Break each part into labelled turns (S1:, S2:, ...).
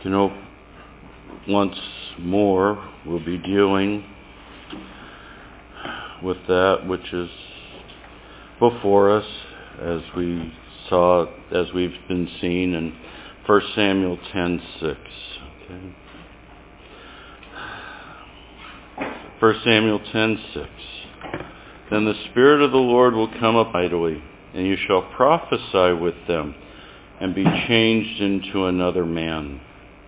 S1: Once more, we'll be dealing with that which is before us, as we've been seeing in 1 Samuel 10:6. Okay. 1 Samuel 10:6. Then the Spirit of the Lord will come up mightily, and you shall prophesy with them, and be changed into another man.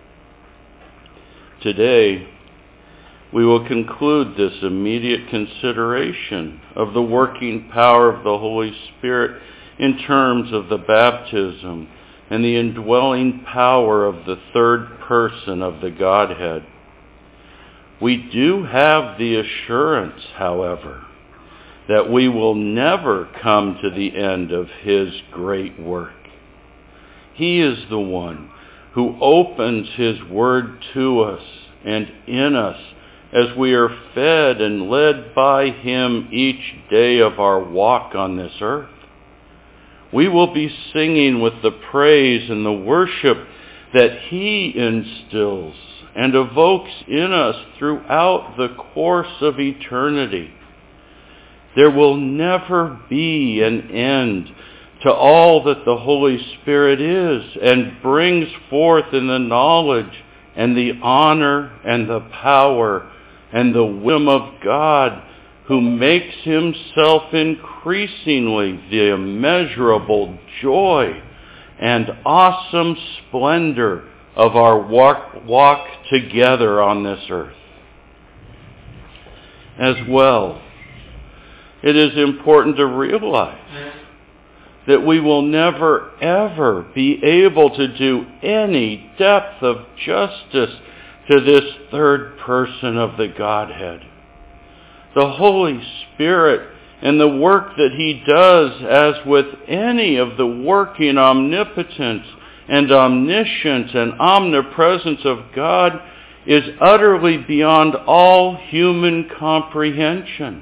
S1: Today, we will conclude this immediate consideration of the working power of the Holy Spirit in terms of the baptism and the indwelling power of the third person of the Godhead. We do have the assurance, however, that we will never come to the end of His great work. He is the one who opens His word to us and in us as we are fed and led by Him each day of our walk on this earth. We will be singing with the praise and the worship that He instills and evokes in us throughout the course of eternity. There will never be an end to all that the Holy Spirit is and brings forth in the knowledge and the honor and the power and the wisdom of God, who makes Himself increasingly the immeasurable joy and awesome splendor of our walk together on this earth. As well, it is important to realize that we will never, ever be able to do any depth of justice to this third person of the Godhead. The Holy Spirit and the work that He does, as with any of the working omnipotence and omniscience and omnipresence of God, is utterly beyond all human comprehension.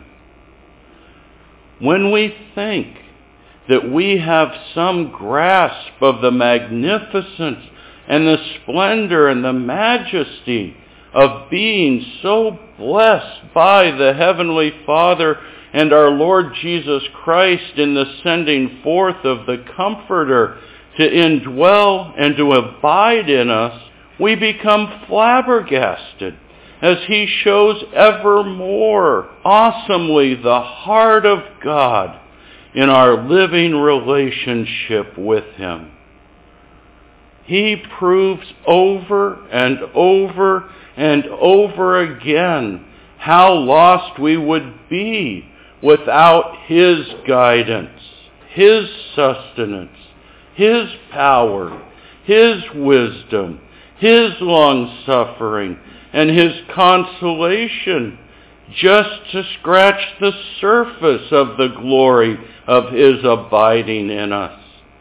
S1: When we think that we have some grasp of the magnificence and the splendor and the majesty of being so blessed by the Heavenly Father and our Lord Jesus Christ in the sending forth of the Comforter to indwell and to abide in us, we become flabbergasted as He shows ever more awesomely the heart of God in our living relationship with Him. He proves over and over and over again how lost we would be without His guidance, His sustenance, His power, His wisdom, His long-suffering, and His consolation, just to scratch the surface of the glory of His abiding in us.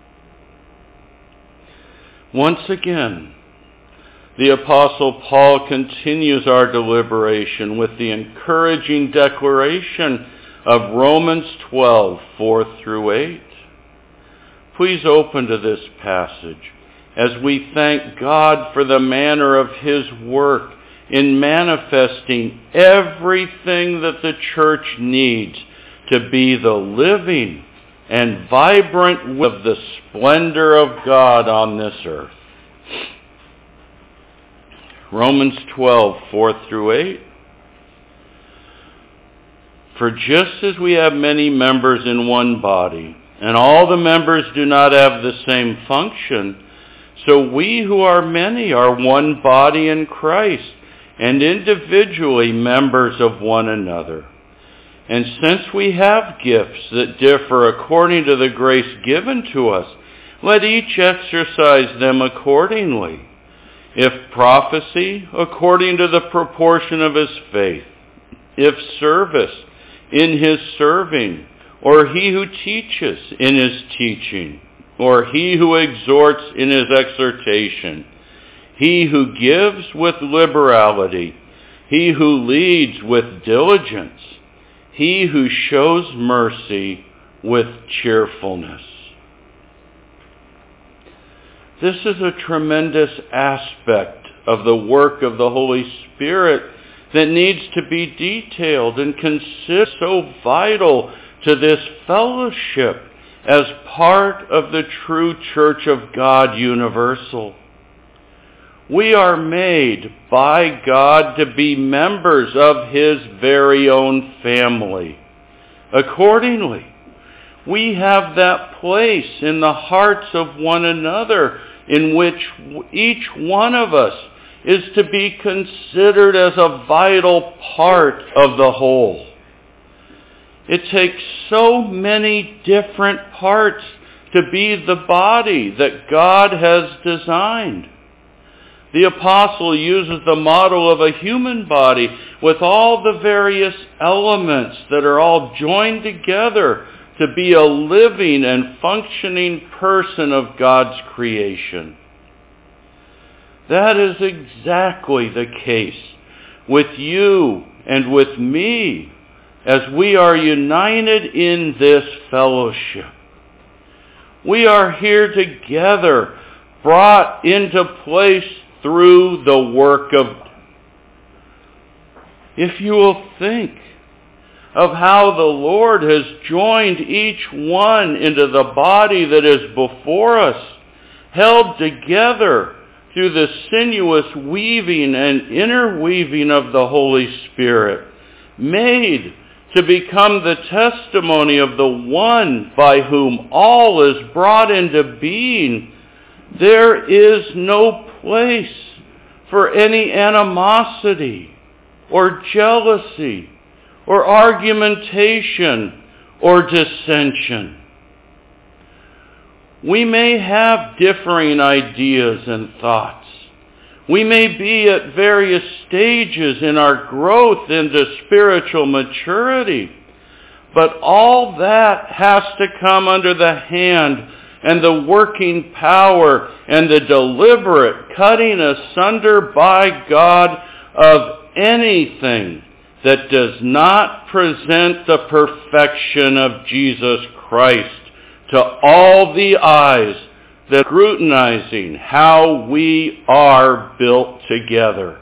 S1: Once again, the Apostle Paul continues our deliberation with the encouraging declaration of Romans 12:4-8. Please open to this passage as we thank God for the manner of His work in manifesting everything that the church needs to be the living and vibrant of the splendor of God on this earth. Romans 12:4-8. For just as we have many members in one body, and all the members do not have the same function, so we who are many are one body in Christ, and individually members of one another. And since we have gifts that differ according to the grace given to us, let each exercise them accordingly. If prophecy, according to the proportion of his faith. If service, in his serving. Or he who teaches, in his teaching. Or he who exhorts, in his exhortation. He who gives with liberality. He who leads with diligence. He who shows mercy with cheerfulness. This is a tremendous aspect of the work of the Holy Spirit that needs to be detailed and considered, so vital to this fellowship as part of the true Church of God universal. We are made by God to be members of His very own family. Accordingly, we have that place in the hearts of one another in which each one of us is to be considered as a vital part of the whole. It takes so many different parts to be the body that God has designed. The apostle uses the model of a human body with all the various elements that are all joined together to be a living and functioning person of God's creation. That is exactly the case with you and with me as we are united in this fellowship. We are here together, brought into place through the work of God. If you will think of how the Lord has joined each one into the body that is before us, held together through the sinuous weaving and interweaving of the Holy Spirit, made to become the testimony of the one by whom all is brought into being, there is no place for any animosity or jealousy or argumentation or dissension. We may have differing ideas and thoughts. We may be at various stages in our growth into spiritual maturity, but all that has to come under the hand and the working power and the deliberate cutting asunder by God of anything that does not present the perfection of Jesus Christ to all the eyes that are scrutinizing how we are built together.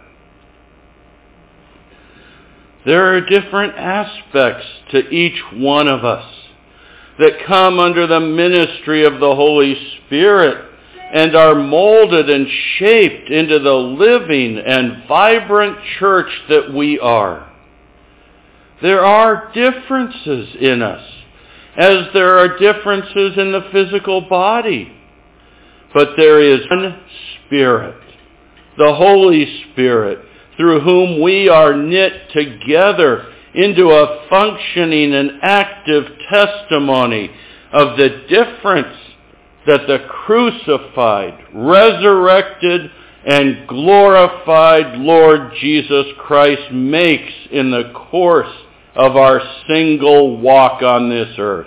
S1: There are different aspects to each one of us that come under the ministry of the Holy Spirit and are molded and shaped into the living and vibrant church that we are. There are differences in us, as there are differences in the physical body. But there is one Spirit, the Holy Spirit, through whom we are knit together into a functioning and active testimony of the difference that the crucified, resurrected, and glorified Lord Jesus Christ makes in the course of our single walk on this earth.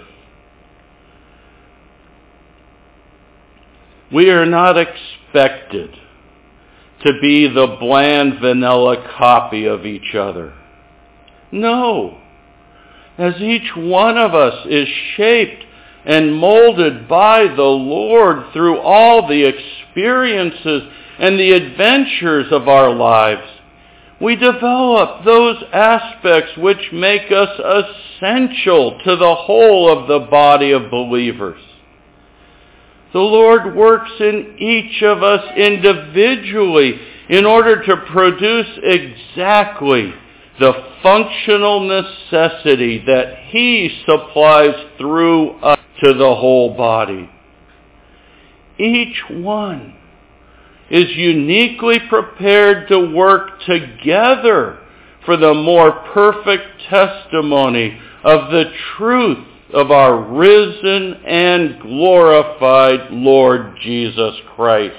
S1: We are not expected to be the bland vanilla copy of each other. No. As each one of us is shaped and molded by the Lord through all the experiences and the adventures of our lives, we develop those aspects which make us essential to the whole of the body of believers. The Lord works in each of us individually in order to produce exactly the functional necessity that He supplies through us to the whole body. Each one is uniquely prepared to work together for the more perfect testimony of the truth of our risen and glorified Lord Jesus Christ.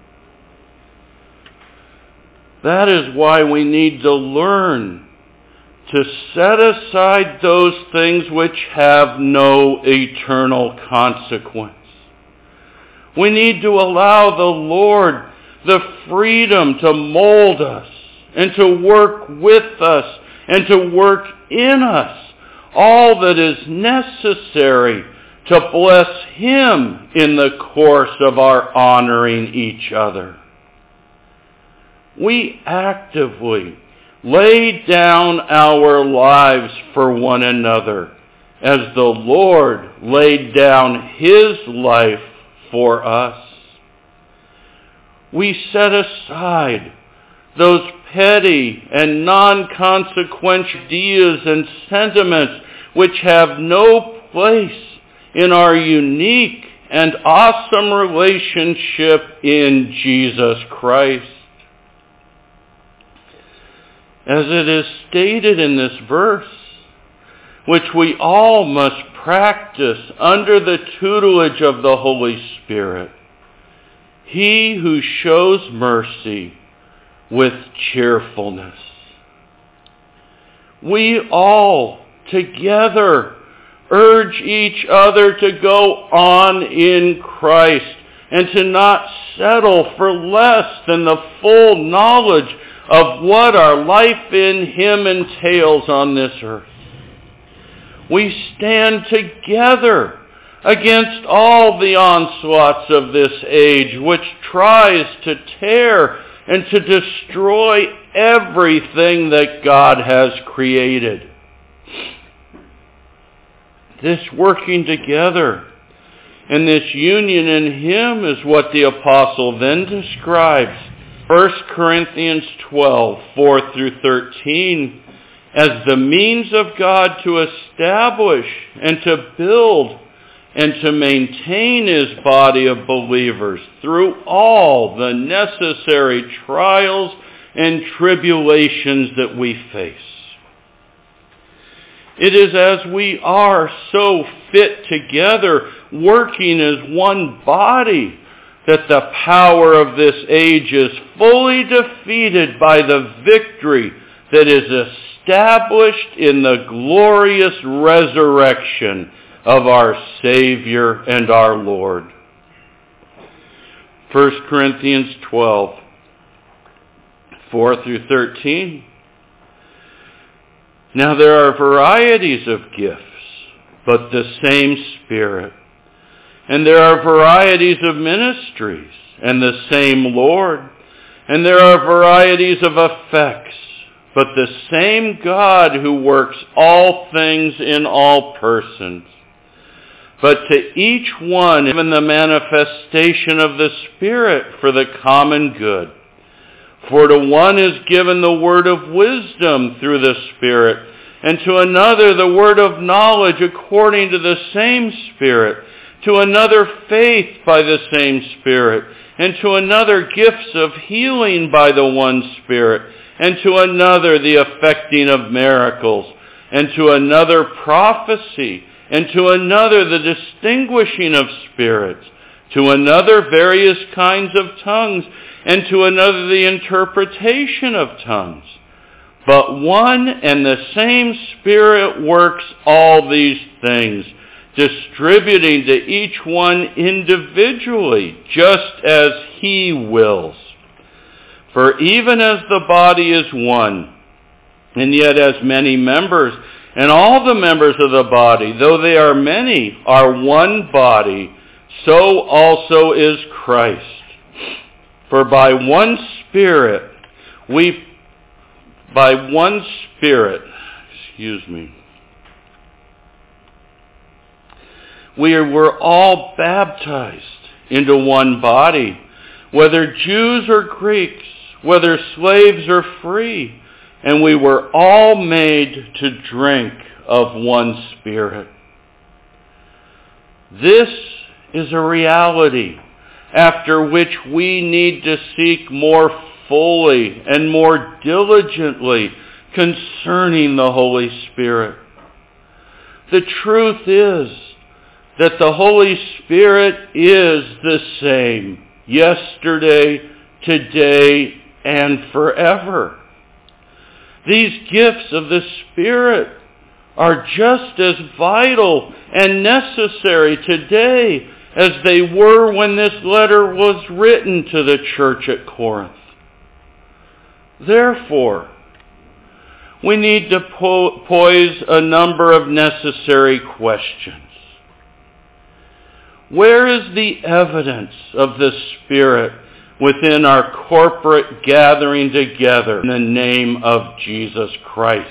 S1: That is why we need to learn to set aside those things which have no eternal consequence. We need to allow the Lord the freedom to mold us and to work with us and to work in us all that is necessary to bless Him in the course of our honoring each other. We actively lay down our lives for one another as the Lord laid down His life for us. We set aside those petty and non-consequential ideas and sentiments which have no place in our unique and awesome relationship in Jesus Christ. As it is stated in this verse, which we all must practice under the tutelage of the Holy Spirit, he who shows mercy with cheerfulness. We all together urge each other to go on in Christ and to not settle for less than the full knowledge of what our life in Him entails on this earth. We stand together against all the onslaughts of this age, which tries to tear and to destroy everything that God has created. This working together and this union in Him is what the apostle then describes, 1 Corinthians 12, 4 through 13, as the means of God to establish and to build and to maintain His body of believers through all the necessary trials and tribulations that we face. It is as we are so fit together, working as one body, that the power of this age is fully defeated by the victory that is established in the glorious resurrection of our Savior and our Lord. 1 Corinthians 12, 4 through 13. Now there are varieties of gifts, but the same Spirit. And there are varieties of ministries, and the same Lord. And there are varieties of effects, but the same God who works all things in all persons. But to each one given the manifestation of the Spirit for the common good. For to one is given the word of wisdom through the Spirit, and to another the word of knowledge according to the same Spirit, to another faith by the same Spirit, and to another gifts of healing by the one Spirit, and to another the effecting of miracles, and to another prophecy, and to another the distinguishing of spirits, to another various kinds of tongues, and to another the interpretation of tongues. But one and the same Spirit works all these things, distributing to each one individually, just as He wills. For even as the body is one, and yet has many members, and all the members of the body, though they are many, are one body, so also is Christ. For by one Spirit, we were all baptized into one body, whether Jews or Greeks, whether slaves or free, and we were all made to drink of one Spirit. This is a reality after which we need to seek more fully and more diligently concerning the Holy Spirit. The truth is that the Holy Spirit is the same yesterday, today, and forever. These gifts of the Spirit are just as vital and necessary today as they were when this letter was written to the church at Corinth. Therefore, we need to poise a number of necessary questions. Where is the evidence of the Spirit within our corporate gathering together in the name of Jesus Christ?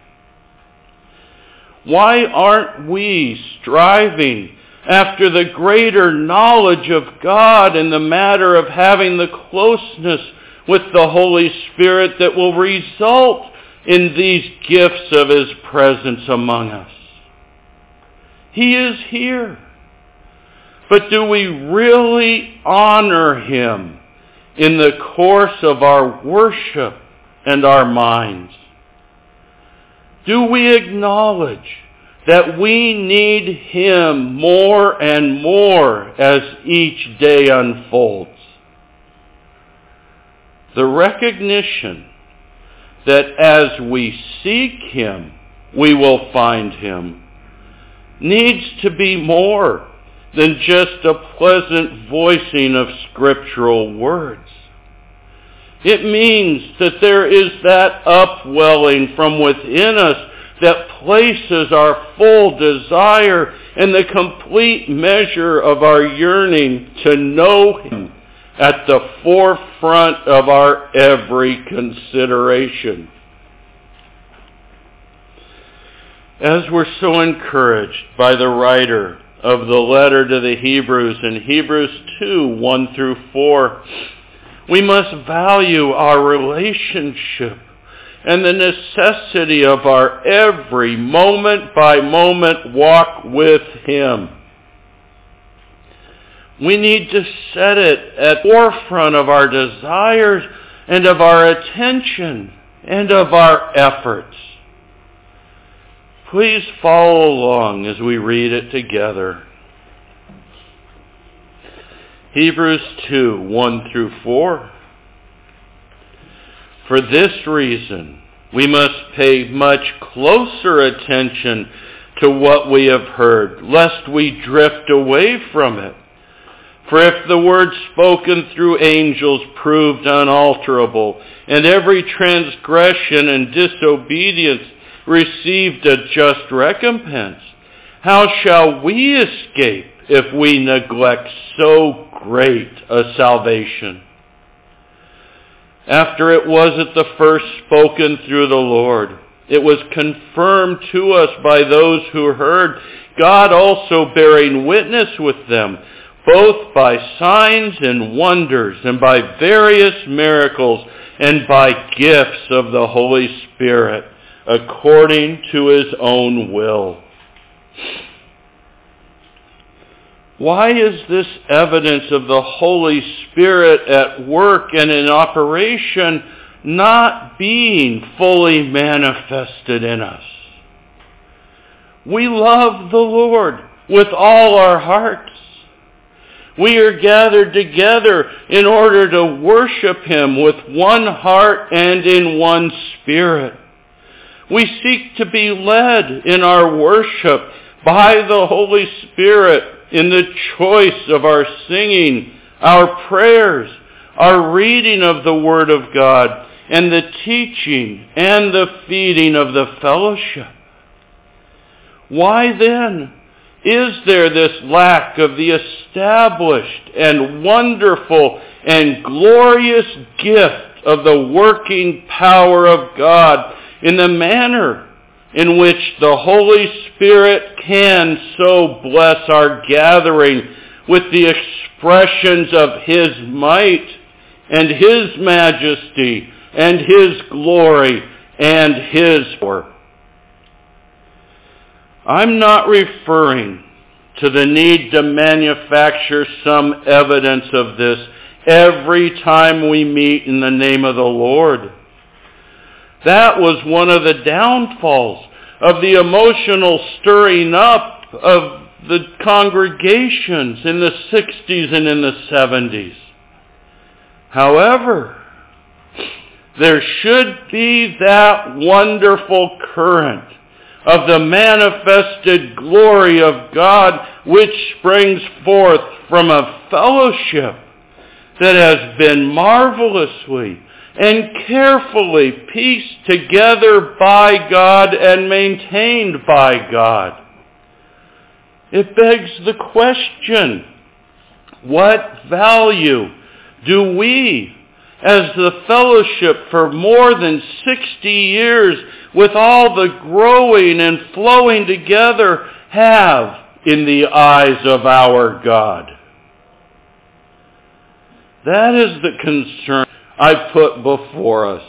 S1: Why aren't we striving after the greater knowledge of God in the matter of having the closeness with the Holy Spirit that will result in these gifts of His presence among us? He is here. But do we really honor Him in the course of our worship and our minds? Do we acknowledge that we need Him more and more as each day unfolds? The recognition that as we seek Him, we will find Him needs to be more than just a pleasant voicing of scriptural words. It means that there is that upwelling from within us that places our full desire and the complete measure of our yearning to know Him at the forefront of our every consideration. As we're so encouraged by the writer of the letter to the Hebrews in Hebrews 2, 1 through 4, we must value our relationship and the necessity of our every moment-by-moment walk with Him. We need to set it at the forefront of our desires and of our attention and of our efforts. Please follow along as we read it together. Hebrews 2, 1 through 4. For this reason, we must pay much closer attention to what we have heard, lest we drift away from it. For if the word spoken through angels proved unalterable, and every transgression and disobedience received a just recompense, how shall we escape if we neglect so great a salvation? After it was at the first spoken through the Lord, it was confirmed to us by those who heard, God also bearing witness with them, both by signs and wonders, and by various miracles, and by gifts of the Holy Spirit, according to His own will. Why is this evidence of the Holy Spirit at work and in operation not being fully manifested in us? We love the Lord with all our hearts. We are gathered together in order to worship Him with one heart and in one spirit. We seek to be led in our worship by the Holy Spirit in the choice of our singing, our prayers, our reading of the Word of God, and the teaching and the feeding of the fellowship. Why then is there this lack of the established and wonderful and glorious gift of the working power of God in the manner in which the Holy Spirit can so bless our gathering with the expressions of His might and His majesty and His glory and His power? I'm not referring to the need to manufacture some evidence of this every time we meet in the name of the Lord. That was one of the downfalls of the emotional stirring up of the congregations in the 60s and in the 70s. However, there should be that wonderful current of the manifested glory of God which springs forth from a fellowship that has been marvelously and carefully pieced together by God and maintained by God. It begs the question, What value do we, as the fellowship for more than 60 years, with all the growing and flowing together, have in the eyes of our God? That is the concern I put before us.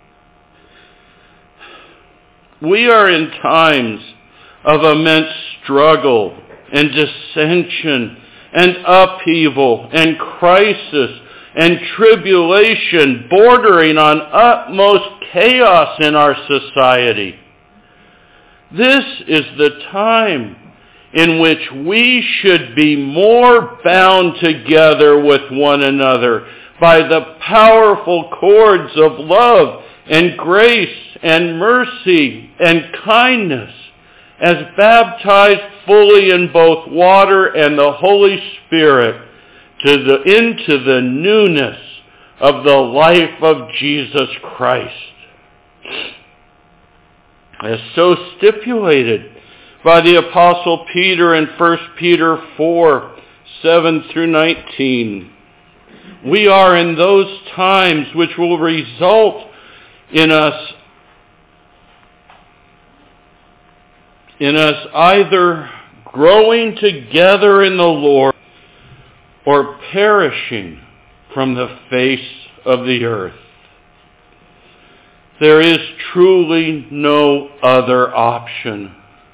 S1: We are in times of immense struggle and dissension and upheaval and crisis and tribulation bordering on utmost chaos in our society. This is the time in which we should be more bound together with one another by the powerful cords of love and grace and mercy and kindness, as baptized fully in both water and the Holy Spirit into the newness of the life of Jesus Christ, as so stipulated by the Apostle Peter in 1 Peter 4, 7 through 19. We are in those times which will result in us either growing together in the Lord or perishing from the face of the earth. There is truly no other option.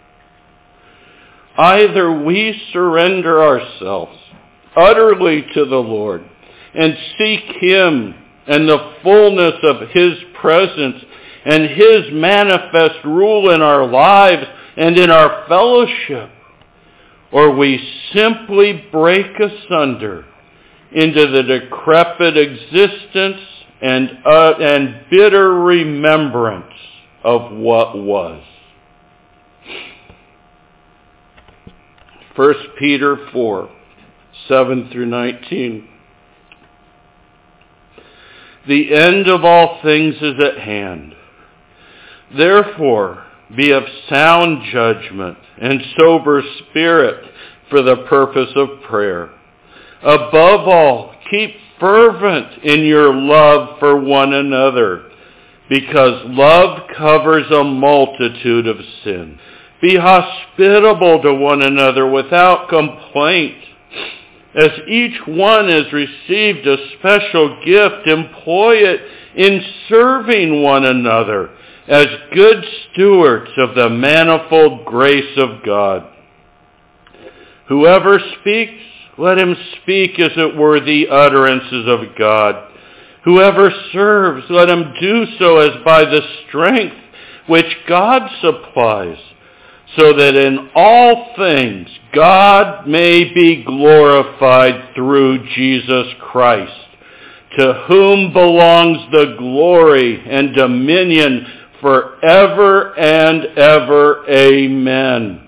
S1: Either we surrender ourselves utterly to the Lord and seek Him and the fullness of His presence and His manifest rule in our lives and in our fellowship, or we simply break asunder into the decrepit existence and bitter remembrance of what was. 1 Peter 4, 7 through 19. The end of all things is at hand. Therefore, be of sound judgment and sober spirit for the purpose of prayer. Above all, keep fervent in your love for one another, because love covers a multitude of sins. Be hospitable to one another without complaint. As each one has received a special gift, employ it in serving one another as good stewards of the manifold grace of God. Whoever speaks, let him speak as it were the utterances of God. Whoever serves, let him do so as by the strength which God supplies, so that in all things God may be glorified through Jesus Christ, to whom belongs the glory and dominion forever and ever. Amen.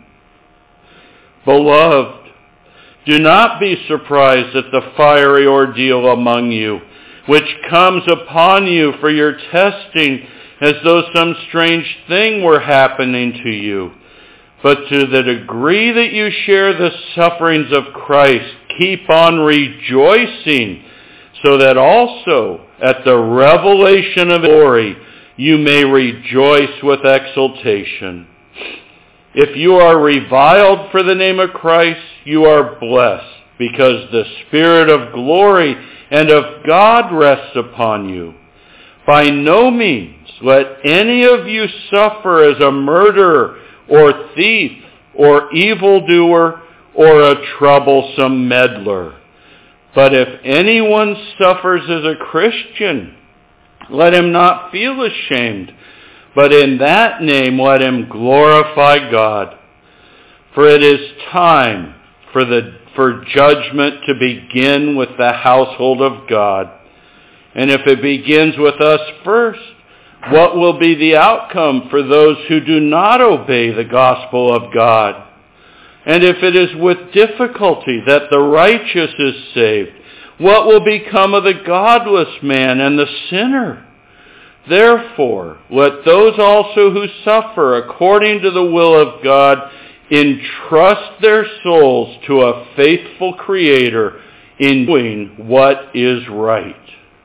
S1: Beloved, do not be surprised at the fiery ordeal among you, which comes upon you for your testing, as though some strange thing were happening to you. But to the degree that you share the sufferings of Christ, keep on rejoicing, so that also at the revelation of glory you may rejoice with exultation. If you are reviled for the name of Christ, you are blessed, because the Spirit of glory and of God rests upon you. By no means let any of you suffer as a murderer or thief or evildoer or a troublesome meddler. But if anyone suffers as a Christian, let him not feel ashamed, but in that name let him glorify God. For it is time for judgment to begin with the household of God. And if it begins with us first, what will be the outcome for those who do not obey the gospel of God? And if it is with difficulty that the righteous is saved, what will become of the godless man and the sinner? Therefore, let those also who suffer according to the will of God entrust their souls to a faithful Creator in doing what is right.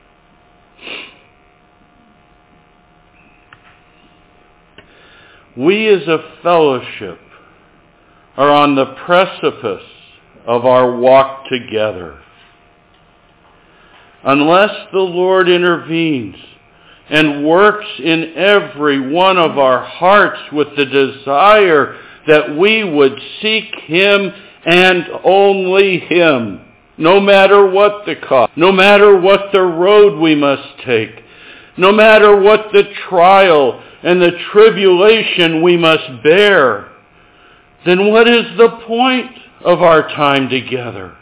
S1: We as a fellowship are on the precipice of our walk together. Unless the Lord intervenes and works in every one of our hearts with the desire that we would seek Him and only Him, no matter what the cost, no matter what the road we must take, no matter what the trial and the tribulation we must bear, then what is the point of our time together?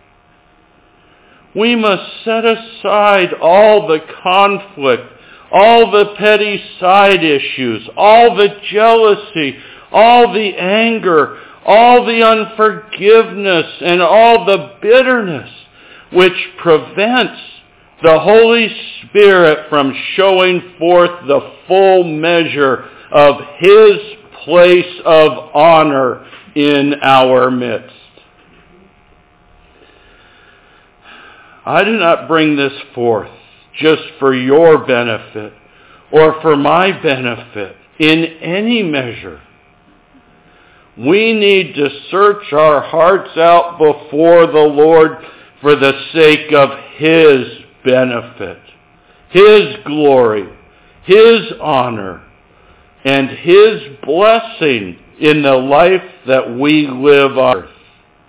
S1: We must set aside all the conflict, all the petty side issues, all the jealousy, all the anger, all the unforgiveness, and all the bitterness which prevents the Holy Spirit from showing forth the full measure of His place of honor in our midst. I do not bring this forth just for your benefit or for my benefit in any measure. We need to search our hearts out before the Lord for the sake of His benefit, His glory, His honor, and His blessing in the life that we live on earth.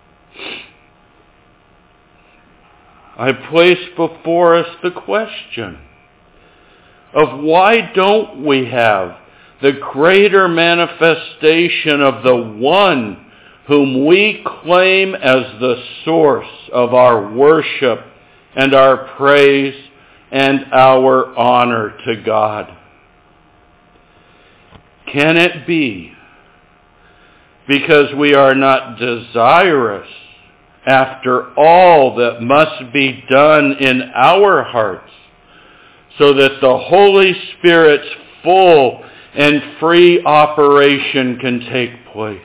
S1: I place before us the question of why don't we have the greater manifestation of the one whom we claim as the source of our worship and our praise and our honor to God. Can it be because we are not desirous after all that must be done in our hearts so that the Holy Spirit's full and free operation can take place?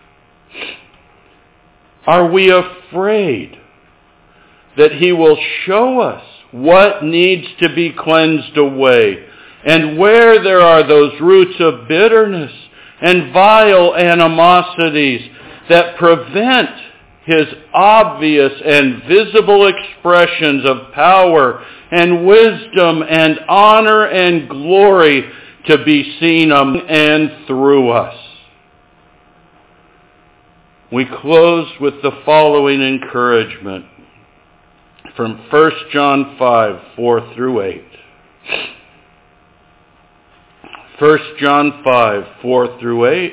S1: Are we afraid that He will show us what needs to be cleansed away and where there are those roots of bitterness and vile animosities that prevent His obvious and visible expressions of power and wisdom and honor and glory to be seen among and through us? We close with the following encouragement from 1 John 5, 4 through 8. 1 John 5, 4 through 8.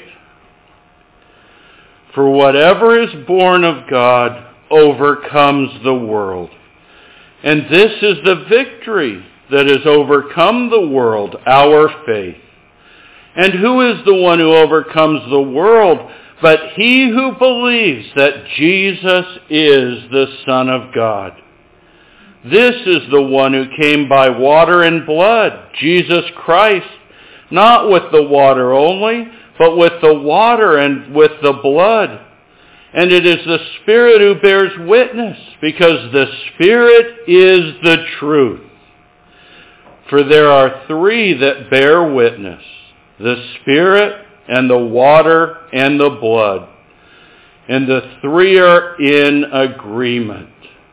S1: For whatever is born of God overcomes the world. And this is the victory that has overcome the world, our faith. And who is the one who overcomes the world but he who believes that Jesus is the Son of God? This is the one who came by water and blood, Jesus Christ, not with the water only, but with the water and with the blood. And it is the Spirit who bears witness, because the Spirit is the truth. For there are three that bear witness, the Spirit and the water and the blood. And the three are in agreement.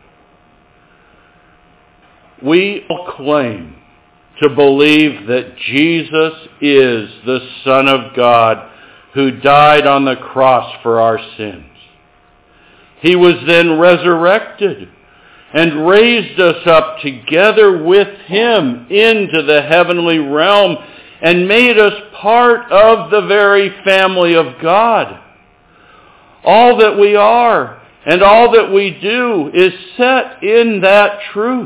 S1: We all claim to believe that Jesus is the Son of God who died on the cross for our sins. He was then resurrected and raised us up together with Him into the heavenly realm and made us part of the very family of God. All that we are and all that we do is set in that truth.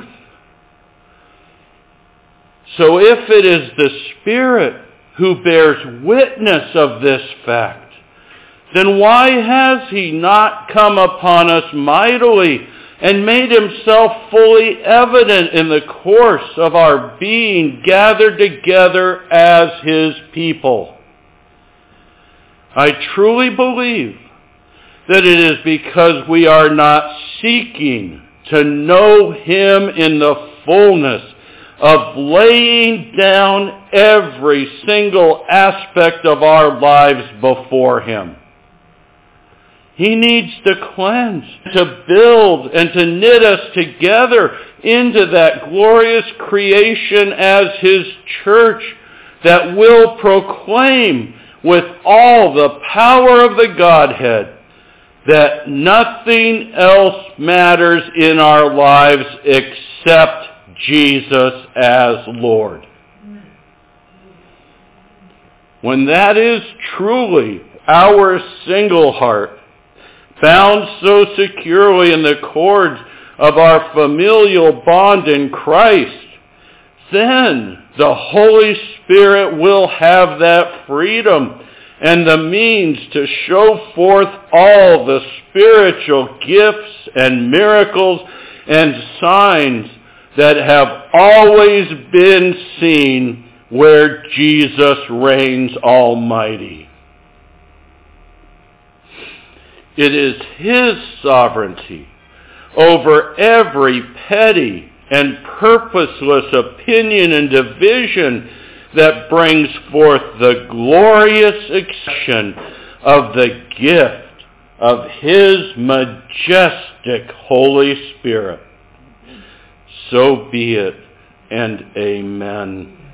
S1: So if it is the Spirit who bears witness of this fact, then why has He not come upon us mightily and made Himself fully evident in the course of our being gathered together as His people? I truly believe that it is because we are not seeking to know him in the fullness of laying down every single aspect of our lives before him. He needs to cleanse, to build, and to knit us together into that glorious creation as his church that will proclaim with all the power of the Godhead that nothing else matters in our lives except Jesus as Lord. When that is truly our single heart, bound so securely in the cords of our familial bond in Christ, then the Holy Spirit will have that freedom and the means to show forth all the spiritual gifts and miracles and signs that have always been seen where Jesus reigns almighty. It is his sovereignty over every petty and purposeless opinion and division that brings forth the glorious expression of the gift of his majestic Holy Spirit. So be it, and amen.